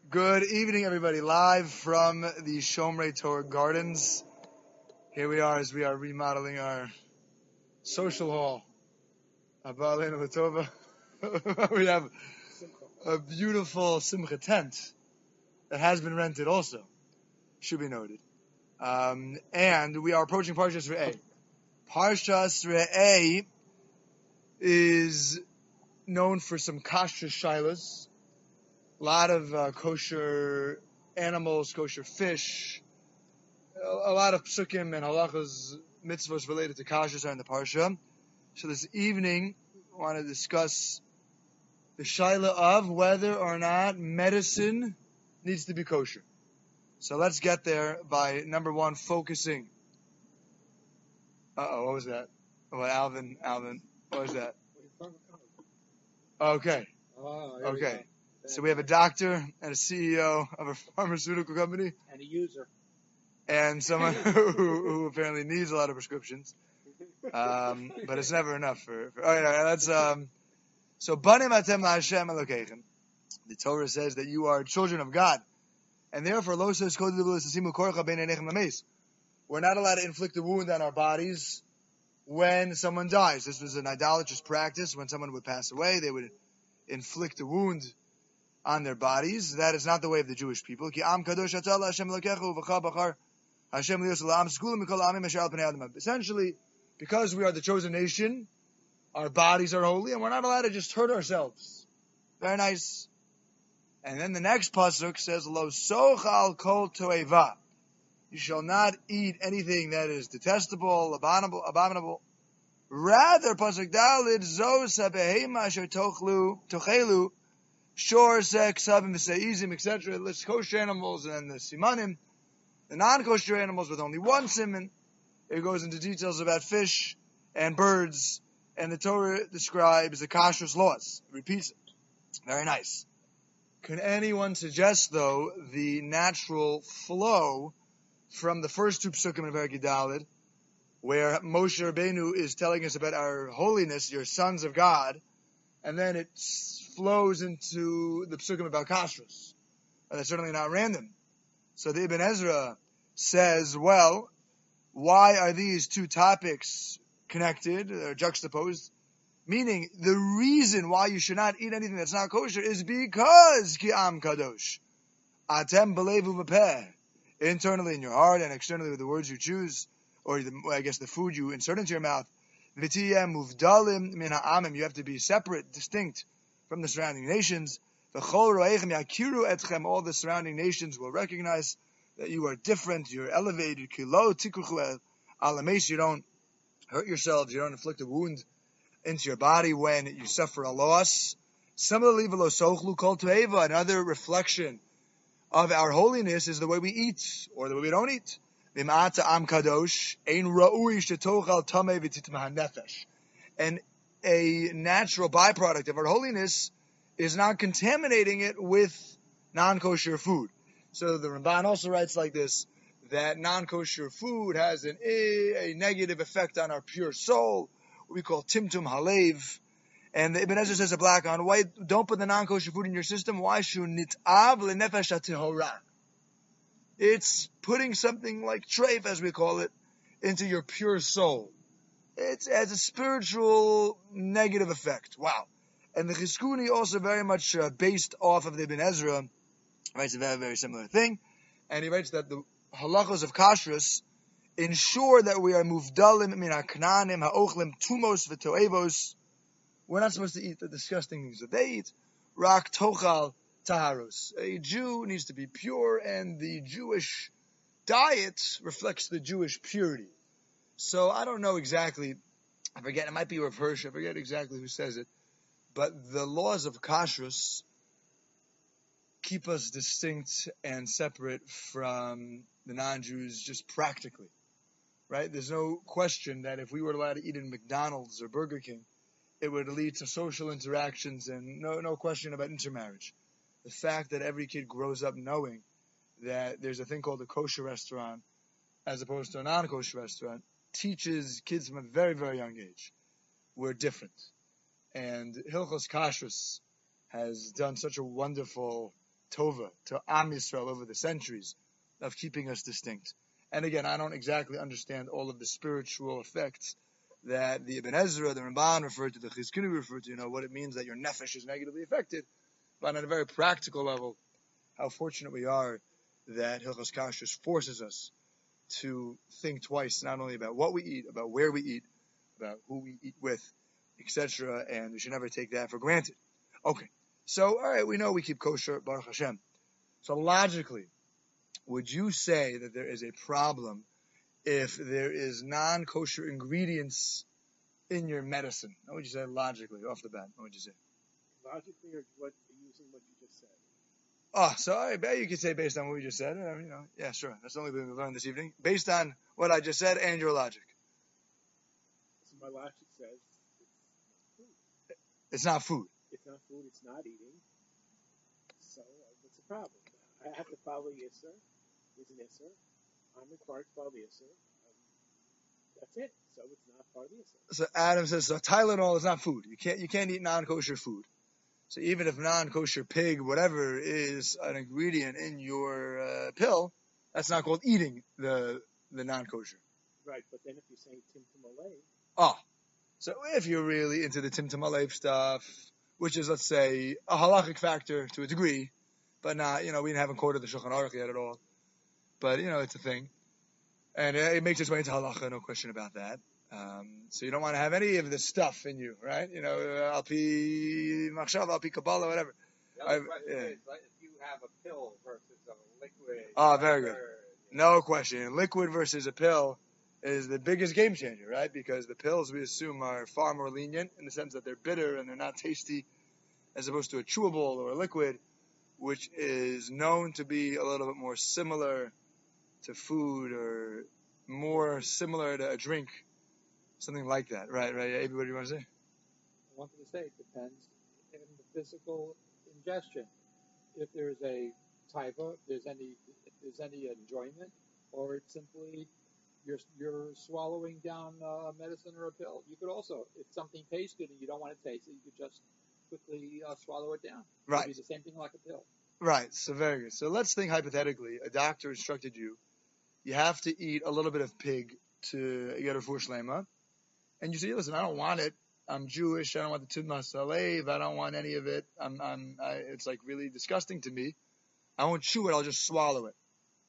Good evening, everybody. Live from the Shomrei Torah Gardens. Here we are as we are remodeling our social hall. We have a beautiful Simcha tent that has been rented also. Should be noted. And we are approaching Parshas Re'eh. Parshas Re'eh is known for some kasher shilas. A lot of kosher animals, kosher fish, a lot of psukim and halachas, mitzvahs related to kashrus are in the parsha. So this evening, I want to discuss the shaila of whether or not medicine needs to be kosher. So let's get there by number one, focusing. What was that? Oh, Alvin, what was that? Okay. So we have a doctor and a CEO of a pharmaceutical company. And a user. And someone who apparently needs a lot of prescriptions. But it's never enough for let's, so, Banim Atem LaHashem Elokeichem. The Torah says that you are children of God. And therefore, we're not allowed to inflict a wound on our bodies when someone dies. This was an idolatrous practice. When someone would pass away, they would inflict a wound on their bodies. That is not the way of the Jewish people. Essentially, because we are the chosen nation, our bodies are holy, and we're not allowed to just hurt ourselves. Very nice. And then the next pasuk says, "Lo sochal kol toeva." You shall not eat anything that is detestable, abominable. Rather, pasuk dalid, zosa behema asher tochelu, shor, sek, sabim, v'seizim, etc. It lists kosher animals and the simanim, the non-kosher animals with only one siman. It goes into details about fish and birds, and the Torah describes the kashrus laws. It repeats it. Very nice. Can anyone suggest, though, the natural flow from the first two psukim in Perek Daled, where Moshe Rabbeinu is telling us about our holiness, your sons of God, and then it flows into the psukim about kashrus? And that's certainly not random. So the Ibn Ezra says, well, why are these two topics connected or juxtaposed? Meaning, the reason why you should not eat anything that's not kosher is because ki am kadosh. Atem belevu b'peh. Internally in your heart and externally with the words you choose, or the food you insert into your mouth. V'tiyem muvdalim min ha'amim. You have to be separate, distinct from the surrounding nations. V'chol ro'echem yakiru etchem. All the surrounding nations will recognize that you are different, you're elevated. Kilo tikuchu alameis. You don't hurt yourselves, you don't inflict a wound into your body when you suffer a loss. Similarly, v'lo sochlu kol toeva. Another reflection of our holiness is the way we eat, or the way we don't eat. V'ma'ata am kadosh, ein ra'ui shetochal tamei v'titmah nefesh. And a natural byproduct of our holiness is not contaminating it with non-kosher food. So the Ramban also writes like this, that non-kosher food has a negative effect on our pure soul, what we call timtum halev. And the Ibn Ezra says, a black on white, don't put the non-kosher food in your system. Why? It's putting something like treif, as we call it, into your pure soul. It has a spiritual negative effect. Wow. And the Chizkuni also very much based off of the Ibn Ezra writes a very, very similar thing. And he writes that the halachos of kashrus ensure that we are muvdalim min ha'knanim ha'ochlim tumos v'toevos. We're not supposed to eat the disgusting things that they eat. Rak tochal taharos. A Jew needs to be pure, and the Jewish diet reflects the Jewish purity. So I don't know exactly, I forget, it might be Rav Hirsch, I forget exactly who says it, but the laws of kashrus keep us distinct and separate from the non-Jews just practically, right? There's no question that if we were allowed to eat in McDonald's or Burger King, it would lead to social interactions and no question about intermarriage. The fact that every kid grows up knowing that there's a thing called a kosher restaurant as opposed to a non-kosher restaurant teaches kids from a very, very young age we're different. And Hilchos Kashrus has done such a wonderful tova to Am Yisrael over the centuries of keeping us distinct. And again, I don't exactly understand all of the spiritual effects that the Ibn Ezra, the Ramban referred to, the Chizkinu referred to, what it means that your nefesh is negatively affected. But on a very practical level, how fortunate we are that Hilchos Kashrus forces us to think twice, not only about what we eat, about where we eat, about who we eat with, etc. And we should never take that for granted. Okay, so all right, we know we keep kosher, Baruch Hashem. So logically, would you say that there is a problem if there is non-kosher ingredients in your medicine? What would you say logically, off the bat? What would you say? Logically, or using what you just said? Oh, so I bet you could say based on what we just said. Yeah, sure. That's the only thing we learned this evening. Based on what I just said and your logic. So my logic says it's not food. It's not food. It's not eating. So what's the problem? I have to follow Yisr. It's an Yisr. I'm required to follow the Yisr. That's it. So it's not part of the Yisr. So Adam says, so Tylenol is not food. You can't eat non-kosher food. So even if non-kosher pig, whatever, is an ingredient in your pill, that's not called eating the non-kosher. Right, but then if you're saying Timtum Alev. Oh, so if you're really into the Timtum Alev stuff, which is, let's say, a halachic factor to a degree, but not, we haven't quoted the Shulchan Aruch yet at all. But, it's a thing. And it makes its way into halacha, no question about that. So you don't want to have any of this stuff in you, right? Al pi machshav, al pi kabbalah, whatever. The other question is, if you have a pill versus a liquid. Oh, very good. No question. Liquid versus a pill is the biggest game changer, right? Because the pills, we assume, are far more lenient in the sense that they're bitter and they're not tasty, as opposed to a chewable or a liquid, which is known to be a little bit more similar to food or more similar to a drink. Something like that, right? Abe, what do you want to say? I wanted to say it depends in the physical ingestion. If there's a taiva, if there's any enjoyment, or it's simply you're swallowing down a medicine or a pill. You could also, if something tastes good and you don't want to taste it, you could just quickly swallow it down. Right. It'd be the same thing like a pill. Right. So very good. So let's think hypothetically. A doctor instructed you have to eat a little bit of pig to get a refuah shlema. And you say, listen, I don't want it. I'm Jewish. I don't want the tudmas alev. I don't want any of it. It's like really disgusting to me. I won't chew it. I'll just swallow it.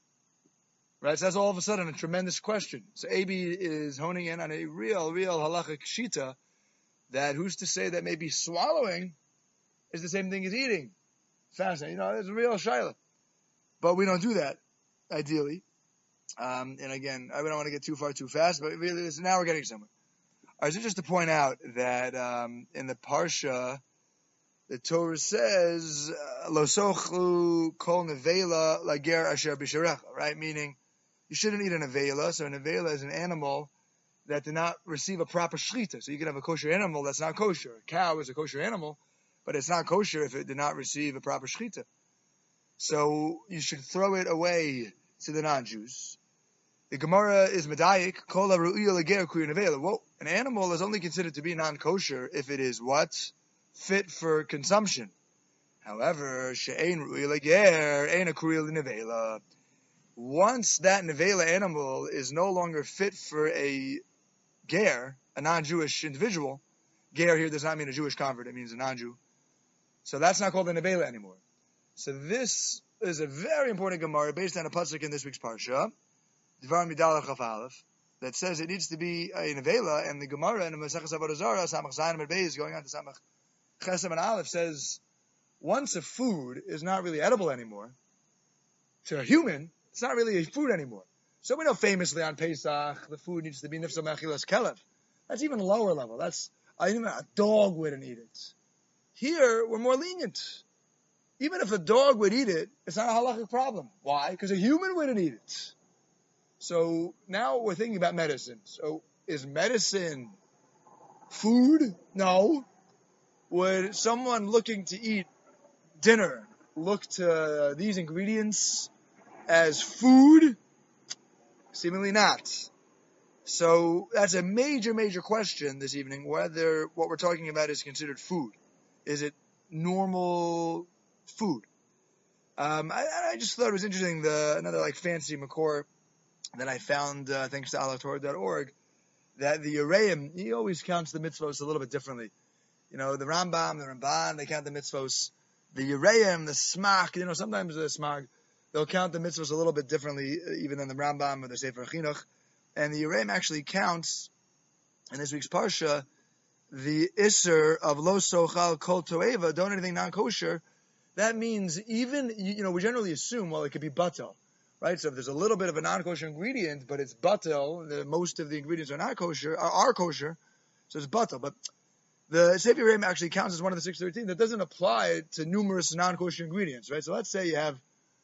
Right? So that's all of a sudden a tremendous question. So AB is honing in on a real halachic shita that who's to say that maybe swallowing is the same thing as eating. Fascinating. It's a real shayla. But we don't do that, ideally. And again, I don't want to get too far too fast, but really, now we're getting somewhere. All right, so just to point out that in the Parsha, the Torah says, Lo sochlu kol nevela lager asher b'sharecha, right? Meaning, you shouldn't eat a nevela. So a nevela is an animal that did not receive a proper shechita. So you can have a kosher animal that's not kosher. A cow is a kosher animal, but it's not kosher if it did not receive a proper shechita. So you should throw it away to the non-Jews. The Gemara is medayik, kol ha'ru'iyah lager kuya nevela. Well, an animal is only considered to be non-kosher if it is what? Fit for consumption. However, she'ein ru'iyah lager, ein kuya nevela. Once that nevela animal is no longer fit for a ger, a non-Jewish individual, ger here does not mean a Jewish convert, it means a non-Jew. So that's not called a nevela anymore. So this is a very important Gemara based on a pasuk in this week's Parsha, Dvar Midalach Chaf Aleph, that says it needs to be a nevela, and the Gemara in the Maseches Avodah Zarah, Samach Zayin and Beis, going on to Samach Chesem and Aleph, says once a food is not really edible anymore, to a human, it's not really a food anymore. So we know famously on Pesach, the food needs to be Nifsa Mechilas Kelev. That's even lower level. That's, even a dog wouldn't eat it. Here, we're more lenient. Even if a dog would eat it, it's not a halachic problem. Why? Because a human wouldn't eat it. So now we're thinking about medicine. So is medicine food? No. Would someone looking to eat dinner look to these ingredients as food? Seemingly not. So that's a major question this evening, whether what we're talking about is considered food. Is it normal food? I just thought it was interesting, another like fancy makor that I found, thanks to alatorah.org, that the Yereim, he always counts the mitzvos a little bit differently. The Rambam, the Ramban, they count the mitzvos. The Yereim, the Smach, sometimes the Smach, they'll count the mitzvos a little bit differently, even than the Rambam or the Sefer Chinuch. And the Yereim actually counts, in this week's Parsha, the Isser of Lo Sochal Kol Toeva, don't anything non-kosher. That means even, we generally assume, well, it could be batel, right? So if there's a little bit of a non-kosher ingredient, but it's batel, most of the ingredients are not kosher, are kosher, so it's batel. But the Sefer Yereim actually counts as one of the 613. That doesn't apply to numerous non-kosher ingredients, right? So let's say you have,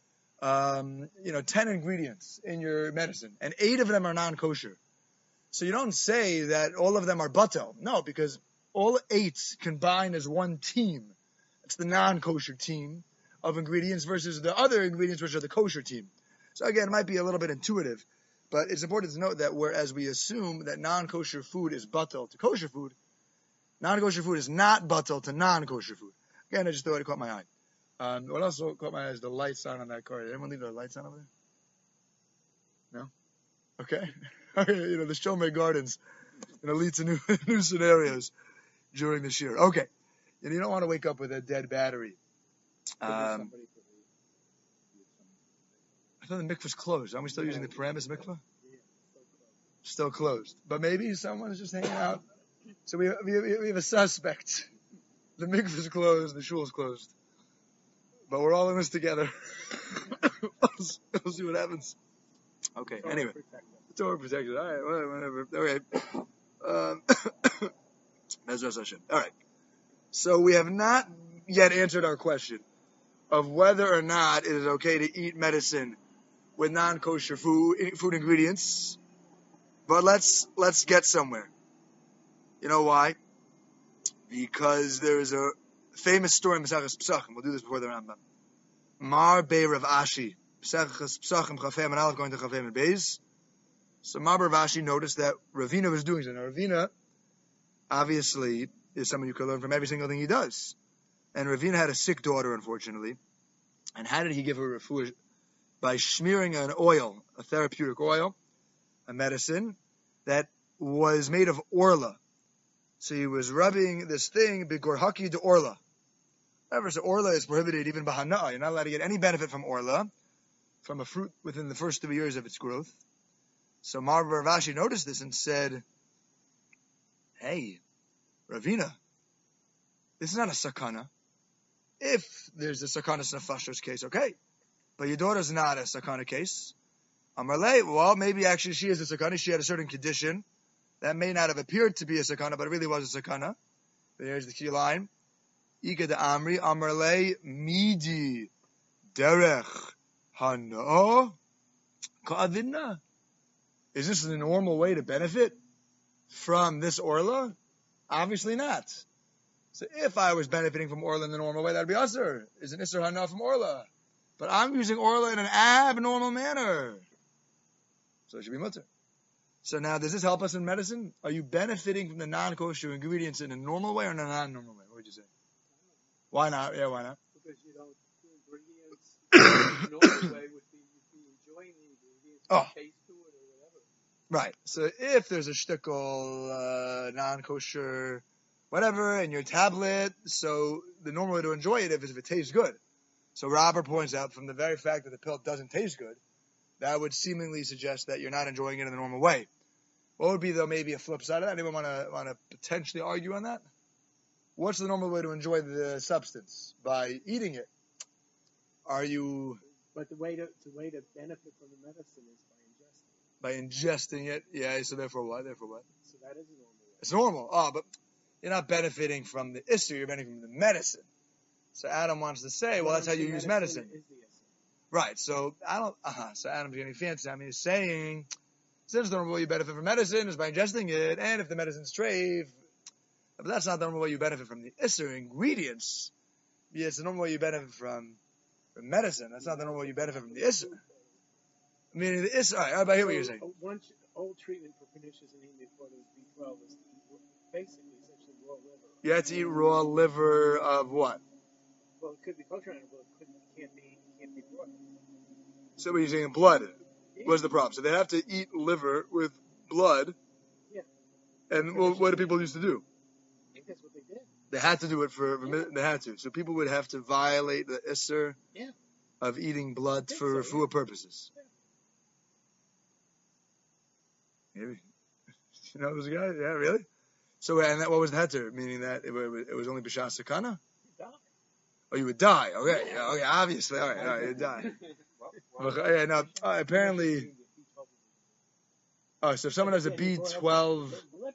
10 ingredients in your medicine, and 8 of them are non-kosher. So you don't say that all of them are batel. No, because all 8 combine as one team. It's the non-kosher team of ingredients versus the other ingredients, which are the kosher team. So again, it might be a little bit intuitive, but it's important to note that whereas we assume that non-kosher food is batel to kosher food, non-kosher food is not batel to non-kosher food. Again, I just thought it caught my eye. What else caught my eye is the lights on that car. Did anyone leave their lights on over there? No? Okay. The Shomer Gardens, lead to new scenarios during this year. Okay. You don't want to wake up with a dead battery. I thought the mikvah's closed. Aren't we still using the Paramus mikvah? Still closed. But maybe someone's just hanging out. So we have a suspect. The mikvah's closed, the shul's closed. But we're all in this together. We'll see what happens. Okay, anyway. Torah protected. All right, whatever. Okay. All right. So we have not yet answered our question of whether or not it is okay to eat medicine with non-kosher food ingredients. But let's get somewhere. You know why? Because there is a famous story in Maseches Pesachim. We'll do this before the Rambam. Mar Bei Rav Ashi. Maseches Pesachim Chafem and Aleph going to Chafem and Beis. So Mar Rav Ashi noticed that Ravina was doing something. Now Ravina, obviously, is someone you can learn from every single thing he does. And Ravina had a sick daughter, unfortunately. And how did he give her refuah? By smearing an oil, a therapeutic oil, a medicine, that was made of orla. So he was rubbing this thing, bigorhaki de orla. However, so orla is prohibited even b'hana'ah. You're not allowed to get any benefit from orla, from a fruit within the first 3 years of its growth. So Mar Rav Ashi noticed this and said, hey, Ravina, this is not a sakana. If there's a sakana nefashos case, okay. But your daughter's not a sakana case. Amarle, well, maybe actually she is a sakana. She had a certain condition that may not have appeared to be a sakana, but it really was a sakana. There's the key line. Ika de Amri, Amarle, midi, derech, hana, ka'avinna. Is this the normal way to benefit from this orla? Obviously not. So if I was benefiting from orla in the normal way, that'd be asur. Is an isser hana from orla? But I'm using orla in an abnormal manner, so it should be mutter. So now, does this help us in medicine? Are you benefiting from the non-kosher ingredients in a normal way or in a non-normal way? What would you say? Why not? Yeah, why not? Because the ingredients in a normal way would be enjoying the ingredients, taste to it or whatever. Right. So if there's a shtickle, non-kosher, whatever, in your tablet, so the normal way to enjoy it is if it tastes good. So Robert points out, from the very fact that the pill doesn't taste good, that would seemingly suggest that you're not enjoying it in the normal way. What would be, though, maybe a flip side of that? Anyone want to potentially argue on that? What's the normal way to enjoy the substance? By eating it. Are you... But the way to benefit from the medicine is by ingesting it. Yeah, so therefore what? So that is normal. It's normal. Oh, but you're not benefiting from the issue, you're benefiting from the medicine. So Adam wants to say, well, that's how you use medicine. Right, so so Adam's getting fancy. I mean, he's saying, since the normal way you benefit from medicine is by ingesting it, and if the medicine's treif, but that's not the normal way you benefit from the isser ingredients. Yeah, it's the normal way you benefit from medicine. That's not the normal way you benefit from the isser. I mean, the isser, alright, I hear what you're saying. One old treatment for pernicious anemia for B12 is to eat basically essentially raw liver. You have to eat raw liver of what? Well, it could be kosher, but it can't be So what are you saying? Blood was the problem. So they have to eat liver with blood. Yeah. And what do people used to do? I think that's what they did. They had to do it they had to. So people would have to violate the Isser of eating blood for food purposes. Maybe. You know those guys? Yeah, really? So, and what was the heter? Meaning that it was only b'shas sakana? Oh, you would die. Okay, okay, obviously. All right, you'd die. Apparently. Oh, so if someone has a B12.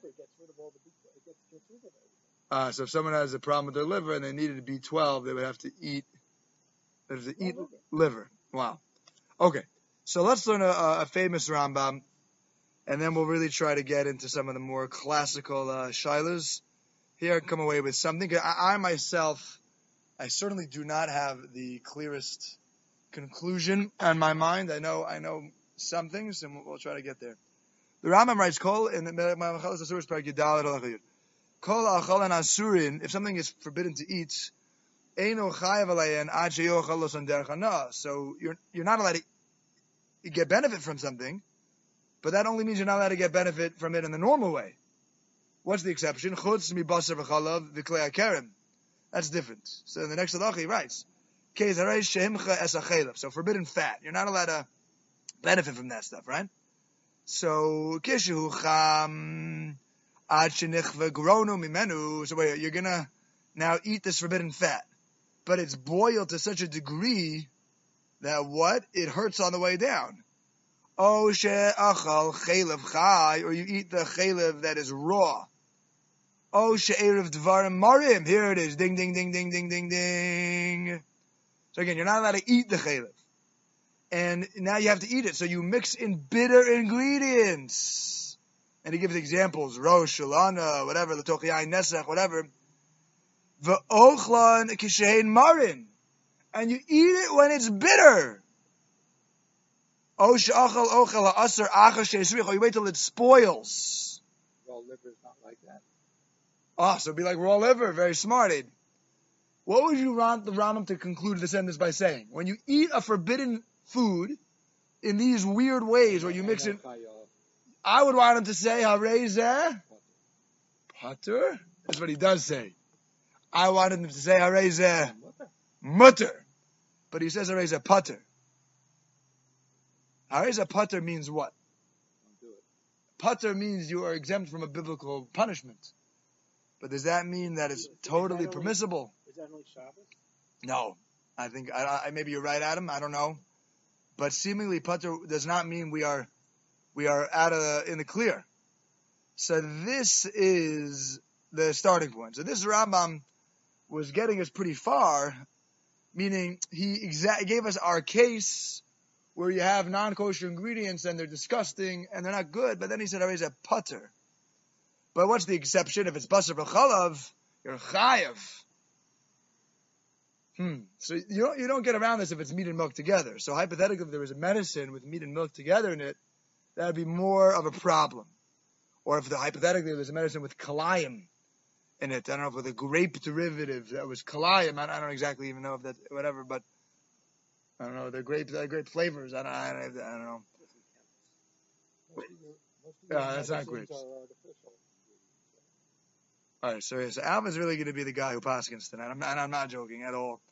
So if someone has a problem with their liver and they needed a B12, they would have to eat. They have to eat liver. Wow. Okay, so let's learn a famous Rambam. And then we'll really try to get into some of the more classical shilas. Here I come away with something. I myself, I certainly do not have the clearest conclusion on my mind. I know some things, and we'll try to get there. The Rambam writes, "Kol in the Machalas Asuris Parak Yudal Alachayir. Kol Achal and Asurin. If something is forbidden to eat, Eino Chayav Alayin Ad Sheyochal Los on Derech Hana. So you're not allowed to get benefit from something. But that only means you're not allowed to get benefit from it in the normal way. What's the exception? Chutz mi basar v'chalav v'klei hakerem. That's different. So in the next halacha he writes, Kezarei shehimcha es hachelav. So forbidden fat. You're not allowed to benefit from that stuff, right? So kishu cham ad shenichva gronu mimenu. So wait, you're gonna now eat this forbidden fat, but it's boiled to such a degree that what? It hurts on the way down. O she'achal chaylev chai, or you eat the chaylev that is raw. O she'erev dvarim marim. Here it is. Ding, ding, ding, ding, ding, ding, ding. So again, you're not allowed to eat the chaylev. And now you have to eat it. So you mix in bitter ingredients. And he gives examples. Rosh, shalana, whatever, l'toch yain nesach, whatever. V'ochlan kishein marin. And you eat it when it's bitter. You wait till it spoils. Raw liver is not like that. So it'd be like raw liver. Very smart, Aiden. What would you want the Rambam to conclude the sentence by saying? When you eat a forbidden food in these weird ways where you mix it, I would want him to say, Harezeh Pater. That's what he does say. I wanted him to say, Harezeh Mutter. But he says, Harezeh Pater. Harezeh Pater means what? Pater means you are exempt from a biblical punishment. But does that mean that it's totally permissible? Is that only Shabbos? No. I think, maybe you're right, Adam. I don't know. But seemingly Pater does not mean we are out in the clear. So this is the starting point. So this Rambam was getting us pretty far, meaning he gave us our case where you have non-kosher ingredients and they're disgusting and they're not good, but then he said, "Harezeh Pater." But what's the exception? If it's basar v'chalav, you're chayav. So you don't get around this if it's meat and milk together. So hypothetically, if there was a medicine with meat and milk together in it, that would be more of a problem. Or if hypothetically there's a medicine with kalayim in it, I don't know if with a grape derivative that was kalayim, I don't exactly even know if that, whatever, but I don't know, they're grape flavors. I don't know. That's not grapes. All right, so Alvin's really going to be the guy who paskins tonight. I'm not joking at all.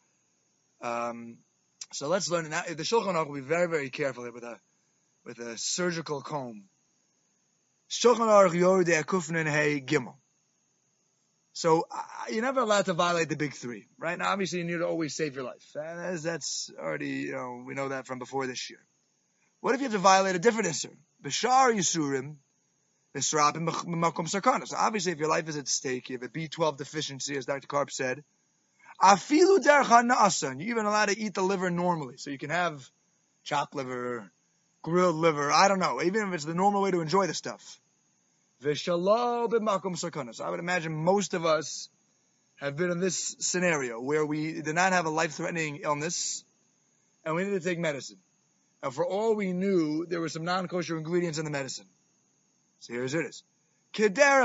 So let's learn now. The Shulchan Aruch will be very, very careful with a surgical comb. Shulchan Aruch Yordei Kufnin Hey Gimel. So you're never allowed to violate the big three, right? Now, obviously, you need to always save your life. That's already, we know that from before this year. What if you have to violate a different Isser? B'shar Yisurim, B'srapim B'makom Sarkana. So obviously, if your life is at stake, you have a B12 deficiency, as Dr. Karp said. Afilu derech ha'na'asan. You're even allowed to eat the liver normally. So you can have chopped liver, grilled liver, I don't know, even if it's the normal way to enjoy the stuff. V'shalo b'makom sarkana. So I would imagine most of us have been in this scenario where we did not have a life-threatening illness and we needed to take medicine. And for all we knew, there were some non-kosher ingredients in the medicine. So here's it is. Kederech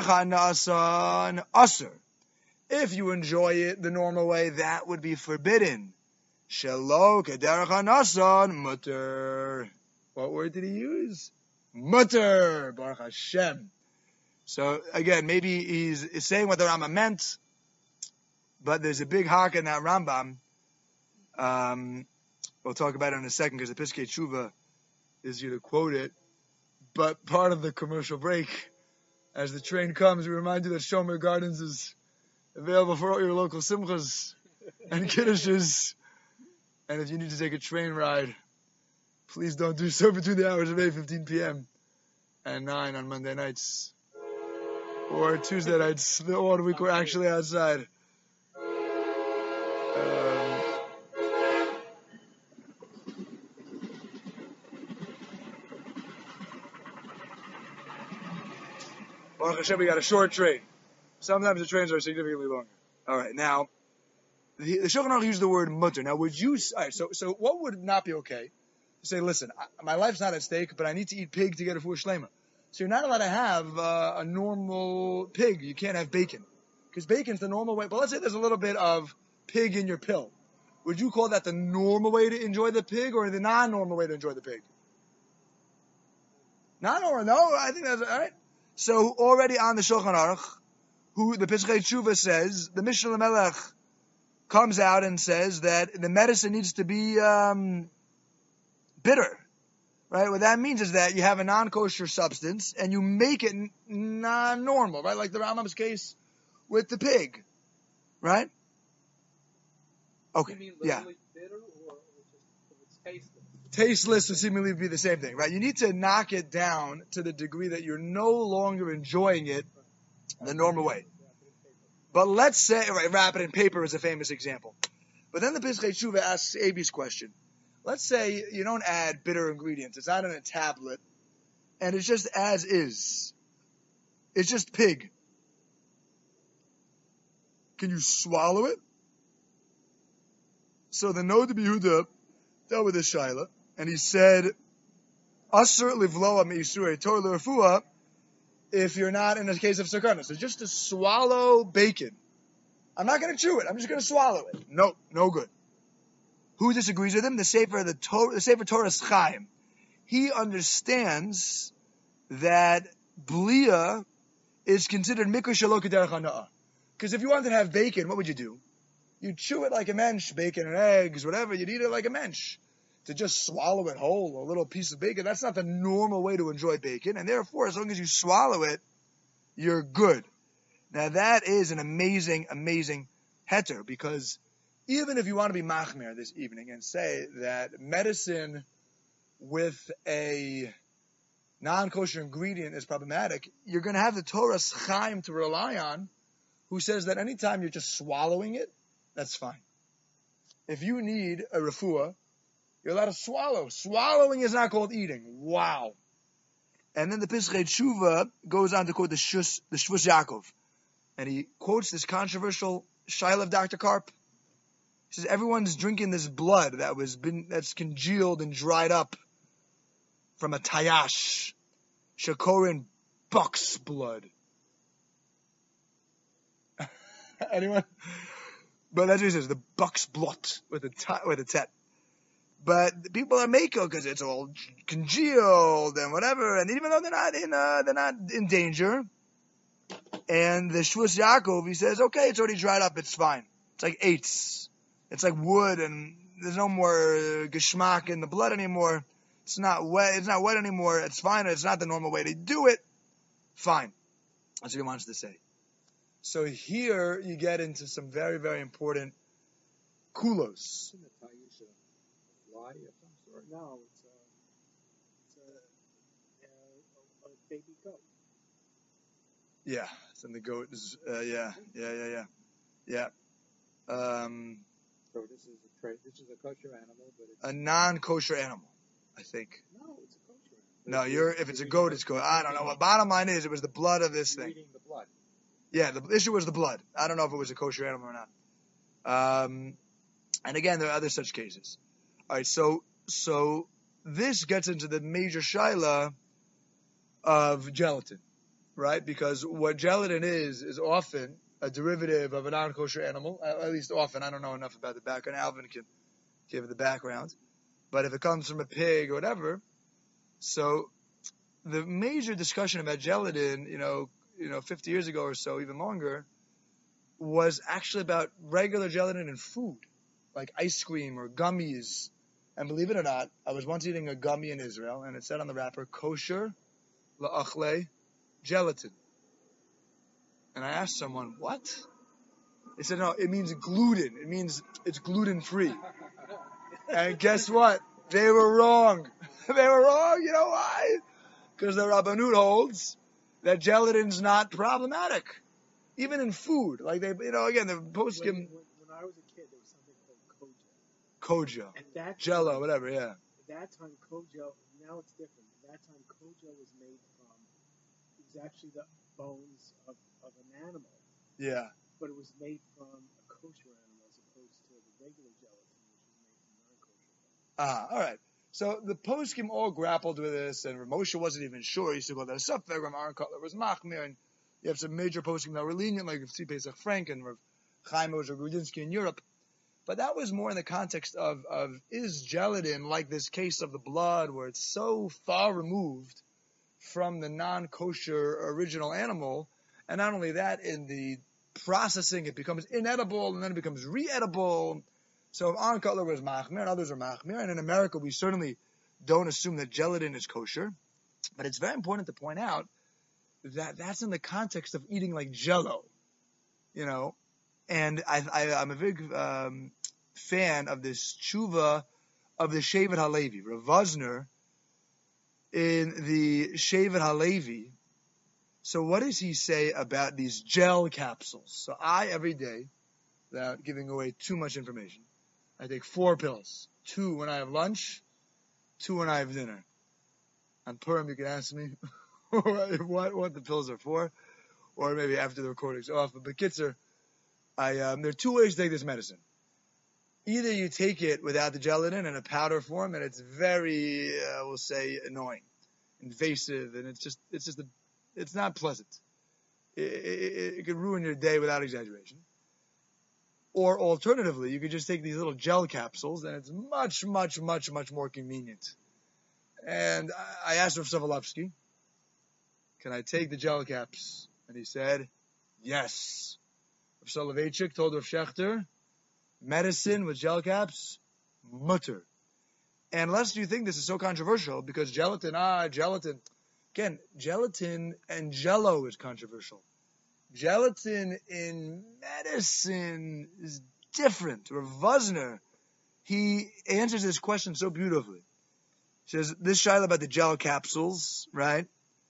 ha'na'asan aser. If you enjoy it the normal way, that would be forbidden. Shelo kederach hanasan mutter. What word did he use? Mutter. Baruch Hashem. So again, maybe he's saying what the Rambam meant, but there's a big hak in that Rambam. We'll talk about it in a second because the Piskei Tshuva is you to quote it. But part of the commercial break, as the train comes, we remind you that Shomer Gardens is available for all your local simchas and kiddushes. And if you need to take a train ride, please don't do so between the hours of 8:15 p.m. and 9 on Monday nights. Or Tuesday nights, the odd week we're actually outside. Baruch Hashem, we got a short train. Sometimes the trains are significantly longer. All right, now, the Shulchan Aruch used the word mutter. Now, would you, all right, so what would not be okay? To say, listen, my life's not at stake, but I need to eat pig to get a full shlema. So you're not allowed to have a normal pig. You can't have bacon. Because bacon's the normal way. But let's say there's a little bit of pig in your pill. Would you call that the normal way to enjoy the pig or the non-normal way to enjoy the pig? Non-normal, no, I think that's, all right. So already on the Shulchan Aruch, who the Piskei Tshuva says, the Mishnah Melech comes out and says that the medicine needs to be bitter. Right? What that means is that you have a non-kosher substance and you make it non-normal, right? Like the Rambam's case with the pig. Right? Okay. You mean yeah. literally bitter or it's tasteless? Tasteless would seemingly be the same thing, right? You need to knock it down to the degree that you're no longer enjoying it the normal way. But let's say, right, wrap it in paper is a famous example. But then the Piskei Tshuva asks Abi's question. Let's say you don't add bitter ingredients. It's not in a tablet. And it's just as is. It's just pig. Can you swallow it? So the Noda B'Yehuda dealt with this shaila. And he said, Asur livloa me'isur Torah l'refua, if you're not in a case of sakana. So just to swallow bacon. I'm not going to chew it. I'm just going to swallow it. No good. Who disagrees with him? The Sefer Torah's Chaim. He understands that blia is considered mikra shelo k'derech hana'ah. Because if you wanted to have bacon, what would you do? You'd chew it like a mensch, bacon and eggs, whatever. You'd eat it like a mensch. To just swallow it whole, a little piece of bacon, that's not the normal way to enjoy bacon. And therefore, as long as you swallow it, you're good. Now that is an amazing, amazing heter, because even if you want to be machmir this evening and say that medicine with a non-kosher ingredient is problematic, you're going to have the Torah's Chaim to rely on, who says that anytime you're just swallowing it, that's fine. If you need a refuah, you're allowed to swallow. Swallowing is not called eating. Wow. And then the Piskei Tshuva goes on to quote the Shvus Yaakov. And he quotes this controversial shaila of Dr. Karp. He says, everyone's drinking this blood that's congealed and dried up from a tayash. Shakorin buck's blood. Anyone? But that's what he says, the buck's blot with a tet. But people are mako because it's all congealed and whatever, and even though they're not in danger. And the Shvus Yaakov, he says, okay, it's already dried up, it's fine. It's like eitz. It's like wood, and there's no more geschmack in the blood anymore. It's not wet anymore. It's fine. It's not the normal way to do it. Fine. That's what he wants to say. So here you get into some very, very important kulos. Fly of some sort? No, it's a baby goat. Yeah, it's in the goat. Yeah. So this is a kosher animal, but it's A non-kosher animal, I think. No, it's a kosher animal. No, if it's a goat, it's goat. I don't know. What bottom line is, it was the blood of this thing. eating the blood. Yeah, the issue was the blood. I don't know if it was a kosher animal or not. And again, there are other such cases. All right, so this gets into the major shaila of gelatin, right? Because what gelatin is often a derivative of a non-kosher animal, at least often. I don't know enough about the background. Alvin can give the background. But if it comes from a pig or whatever, so the major discussion about gelatin, 50 years ago or so, even longer, was actually about regular gelatin in food, like ice cream or gummies. And believe it or not, I was once eating a gummy in Israel, and it said on the wrapper, kosher la'achle gelatin. And I asked someone, what? They said, no, it means gluten. It means it's gluten-free. And guess what? They were wrong. They were wrong. You know why? Because the Rabbanut holds that gelatin's not problematic. Even in food. Like they, again, the poskim. When I was a kid, there was something called Koja. Koja. Jello, whatever, yeah. At that time, Koja, now it's different. At that time, Koja was made from, it was actually the bones of an animal. Yeah. But it was made from a kosher animal as opposed to the regular gelatin, which was made from non-kosher. All right. So the poskim all grappled with this, and Moshe wasn't even sure. He used to go there. Safek, Aaron Kotler was machmir, and you have some major poskim that were lenient, like Tzvi Pesach Frank and Rav Chaim Ozer Grudinsky in Europe. But that was more in the context of is gelatin like this case of the blood, where it's so far removed from the non-kosher original animal, and not only that, in the processing, it becomes inedible, and then it becomes re-edible. So Aaron Kotler was machmir, and others are machmir, and in America we certainly don't assume that gelatin is kosher. But it's very important to point out that that's in the context of eating like Jello, And I'm a big fan of this tshuva of the Shevet HaLevi. Rav Vosner, in the Shevet HaLevi, so what does he say about these gel capsules? So every day, without giving away too much information, I take 4 pills. 2 when I have lunch, 2 when I have dinner. On Purim, you can ask me what the pills are for, or maybe after the recording's off. But Kitzer, there are 2 ways to take this medicine. Either you take it without the gelatin in a powder form, and it's very, we'll say, annoying, invasive, and it's not pleasant. It could ruin your day without exaggeration. Or alternatively, you could just take these little gel capsules, and it's much, much, much, much more convenient. And I asked Rav Sovolovsky, can I take the gel caps? And he said, yes. Rav Soloveitchik told Rav Shechter, medicine with gel caps, mutter. And lest you think this is so controversial, because gelatin. Again, gelatin and Jello is controversial. Gelatin in medicine is different. Rav Vosner, he answers this question so beautifully. He says, this shaila about the gel capsules, right?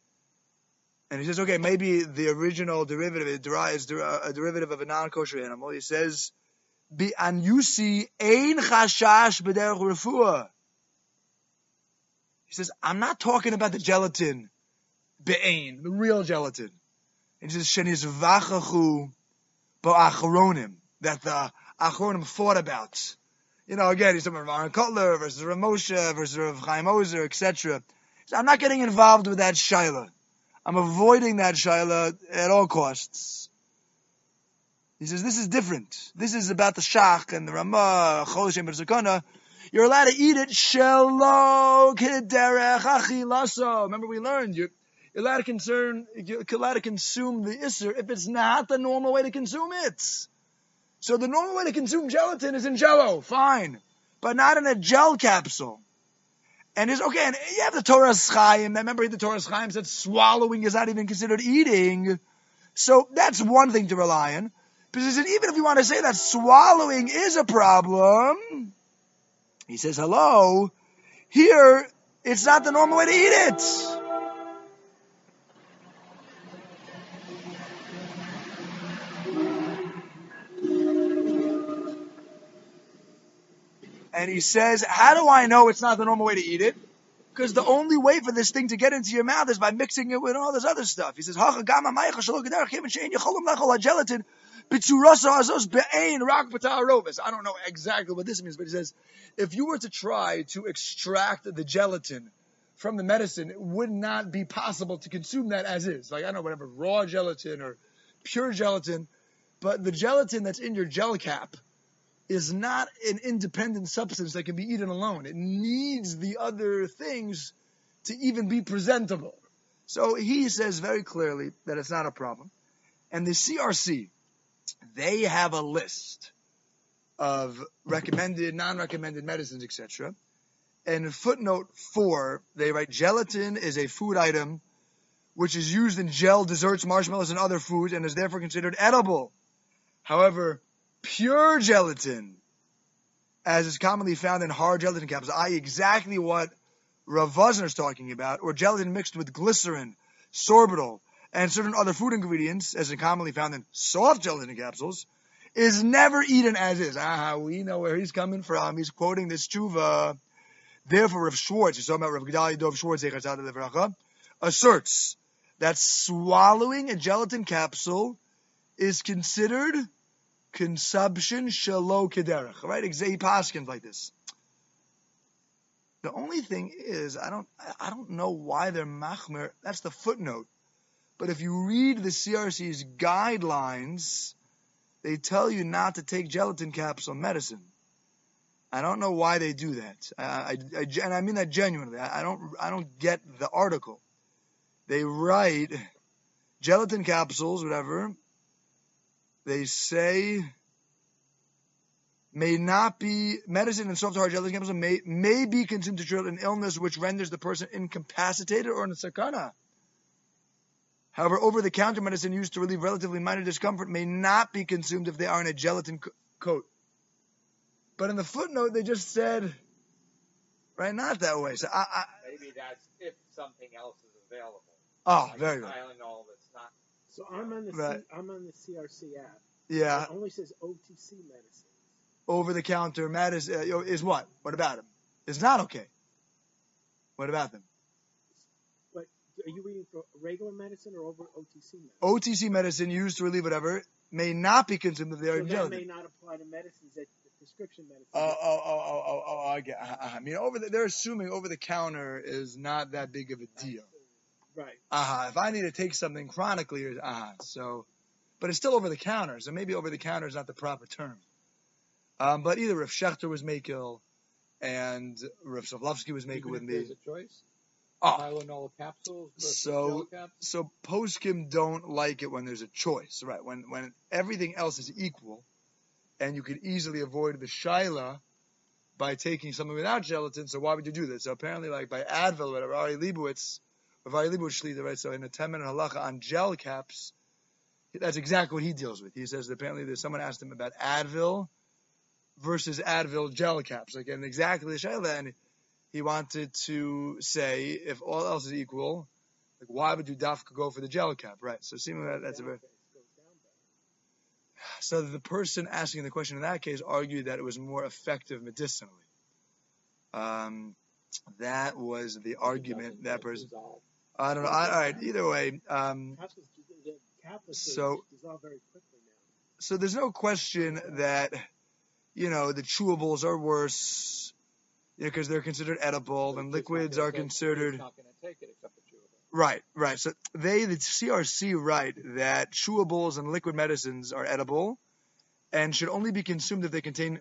And he says, okay, maybe the original derivative is a derivative of a non-kosher animal. He says, An yusi ein chashash b'derech refuah. He says, I'm not talking about the gelatin, be'ein, the real gelatin. And he says, shenis vachachu ba'achronim, that the achronim thought about. Again, he's talking about Aaron Kotler versus Rav Moshe versus Rav Chaim Ozer, etc. So I'm not getting involved with that shaila. I'm avoiding that shaila at all costs. He says, this is different. This is about the shach and the ramah, chol shem b'zakana. You're allowed to eat it, shelo k'derech achilaso. Remember we learned, you're allowed to consume the isser if it's not the normal way to consume it. So the normal way to consume gelatin is in Jello, fine, but not in a gel capsule. And and you have the Torah's Chaim. Remember the Torah's Chaim said swallowing is not even considered eating. So that's one thing to rely on. Because even if you want to say that swallowing is a problem, he says, hello, here it's not the normal way to eat it. And he says, how do I know it's not the normal way to eat it? Because the only way for this thing to get into your mouth is by mixing it with all this other stuff. He says, I don't know exactly what this means, but he says, if you were to try to extract the gelatin from the medicine, it would not be possible to consume that as is. Like, I don't know, whatever, raw gelatin or pure gelatin, but the gelatin that's in your gel cap, is not an independent substance that can be eaten alone. It needs the other things to even be presentable. So he says very clearly that it's not a problem. And the CRC, they have a list of recommended, non-recommended medicines, etc. And in footnote 4, they write, gelatin is a food item which is used in gel, desserts, marshmallows, and other foods, and is therefore considered edible. However, pure gelatin, as is commonly found in hard gelatin capsules, i.e. exactly what Rav Wosner is talking about, or gelatin mixed with glycerin, sorbitol, and certain other food ingredients, as is commonly found in soft gelatin capsules, is never eaten as is. We know where he's coming from. He's quoting this tshuva. Therefore, Rav Schwartz, he's talking about Rav Gedalia Dov Schwartz, asserts that swallowing a gelatin capsule is considered consumption shelo kederech. Right? He paskins like this. The only thing is, I don't know why they're machmer. That's the footnote. But if you read the CRC's guidelines, they tell you not to take gelatin capsule medicine. I don't know why they do that. And I mean that genuinely. I don't get the article. They write gelatin capsules, whatever. They say may not be medicine and soft hard gelatin capsules may be consumed to treat an illness which renders the person incapacitated or in a sakana. However, over-the-counter medicine used to relieve relatively minor discomfort may not be consumed if they are in a gelatin coat. But in the footnote, they just said, right, not that way. So maybe that's if something else is available. Oh, like very good. Tylenol that's not. So I'm on the Right. I'm on the CRC app. Yeah, It only says OTC medicine. over-the-counter medicine is what? What about them? It's not okay. What about them? But are you reading for regular medicine or over OTC medicine? OTC medicine used to relieve whatever may not be consumed if they are So in that gelatin. may not apply to medicines that the prescription medicine. I get. I mean, they're assuming over-the-counter is not that big of a deal. Right. If I need to take something chronically, so, but it's still over-the-counter, so maybe over-the-counter is not the proper term. But either Rav Shechter was Makil and Rav Savlovsky was Makil with me. There's a choice. Oh, Tylenol capsules versus gel capsules. so poskim don't like it when there's a choice, right? When everything else is equal, and you could easily avoid the shaila by taking something without gelatin. So why would you do this? So apparently, like by Advil, whatever, Ari Leibowitz Shlita, right? So in the 10-minute halacha on gel caps, that's exactly what he deals with. He says that apparently there's someone asked him about Advil versus Advil gel caps, like, and exactly the shaila, and he wanted to say if all else is equal, like why would you dafka go for the gel cap, right? So seemingly that's a very. So the person asking the question in that case argued that it was more effective medicinally. That was the argument. That person. I don't know. All right. Either way. So there's no question that the chewables are worse, because they're considered edible and liquids are considered. It's not going to take it except the chewable. Right. So the CRC write that chewables and liquid medicines are edible and should only be consumed if they contain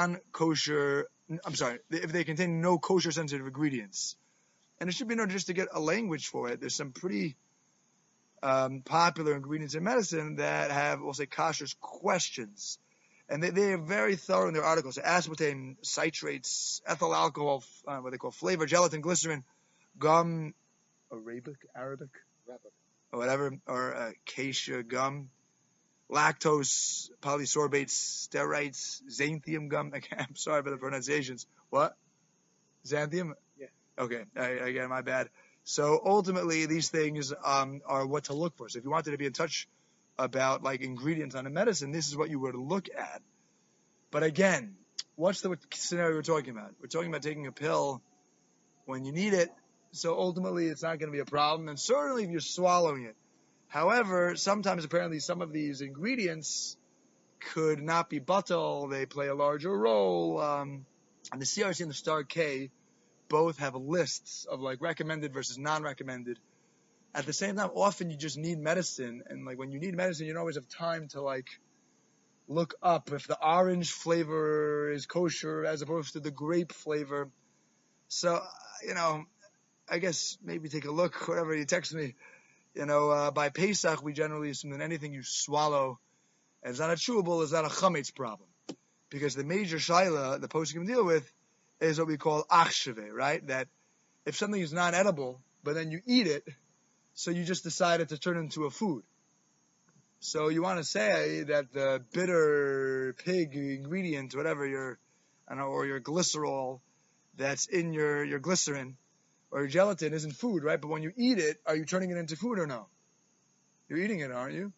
if they contain no kosher sensitive ingredients. And it should be known, just to get a language for it, there's some pretty popular ingredients in medicine that have, we'll say, kashrus questions. And they are very thorough in their articles. Aspartame, citrates, ethyl alcohol, what they call flavor, gelatin, glycerin, gum, Arabic, or whatever, or acacia gum, lactose, polysorbates, stearites, xanthium gum. I'm sorry for the pronunciations. What? Xanthium? Yeah. Okay. Again, my bad. So ultimately, these things are what to look for. So if you wanted to be in touch about like ingredients on a medicine, this is what you would look at. But again, what's the scenario we're talking about? We're talking about taking a pill when you need it. So ultimately, it's not going to be a problem. And certainly if you're swallowing it. However, sometimes apparently some of these ingredients could not be batal. They play a larger role. And the CRC and the Star K both have lists of like recommended versus non-recommended. At the same time, often you just need medicine, and like when you need medicine, you don't always have time to like look up if the orange flavor is kosher as opposed to the grape flavor. So, I guess maybe take a look, whatever you text me. By Pesach, we generally assume that anything you swallow as not a chewable is not a chametz problem. Because the major shaila the poskim can deal with is what we call achsheve, right? That if something is non-edible, but then you eat it, so you just decided to turn it into a food. So you want to say that the bitter pig ingredient, whatever or your glycerol that's in your glycerin or your gelatin isn't food, right? But when you eat it, are you turning it into food or no? You're eating it, aren't you?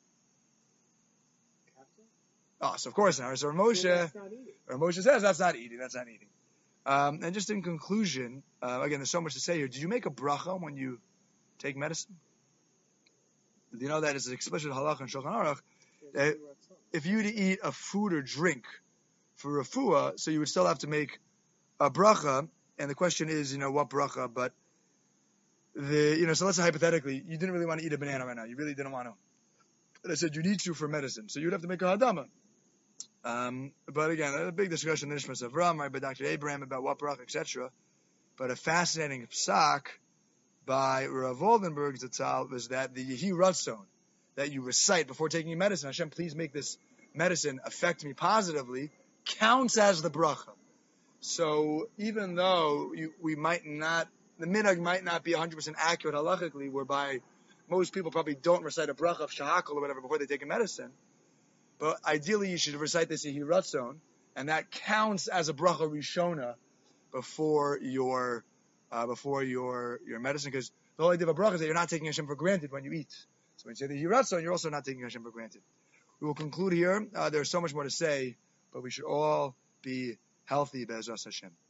Oh, so of course not. So Moshe says that's not eating. That's not eating. And just in conclusion, again, there's so much to say here. Did you make a bracha when you take medicine? Do you know that it's an explicit halach in Shulchan Aruch that if you were to eat a food or drink for refuah, so you would still have to make a bracha. And the question is, what bracha? But so let's say hypothetically, you didn't really want to eat a banana right now. You really didn't want to. But I said you need to for medicine, so you'd have to make a hadama. But again, a big discussion in the Nishmas of Ram, right, by Dr. Abraham about what bracha, etc. But a fascinating psak by Rav Oldenburg Zatzal was that the Yehi Ratzon that you recite before taking medicine, Hashem, please make this medicine affect me positively, counts as the bracha. So even though the minhag might not be 100% accurate halachically, whereby most people probably don't recite a bracha of shahakol or whatever before they take a medicine, but ideally you should recite this Yehi Ratzon, and that counts as a bracha rishona before your medicine, because the whole idea of a bracha is that you're not taking Hashem for granted when you eat. So when you say the Yehi Ratzon, you're also not taking Hashem for granted. We will conclude here. There's so much more to say, but we should all be healthy, Be'ezras Hashem.